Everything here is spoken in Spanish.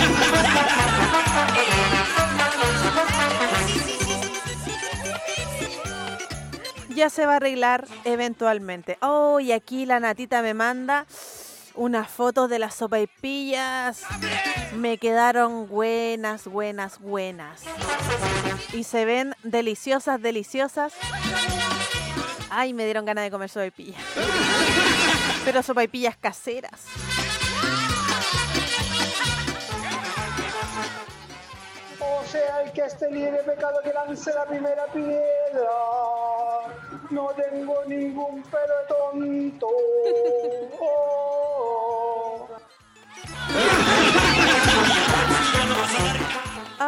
Ya se va a arreglar eventualmente. Oh, y aquí la Natita me manda unas fotos de las sopaipillas. Me quedaron buenas. Y se ven deliciosas. Ay, me dieron ganas de comer sopaipillas. Pero sopaipillas caseras. O sea, el que esté libre de pecado que lance la primera piedra. No tengo ningún pelo tonto. Oh.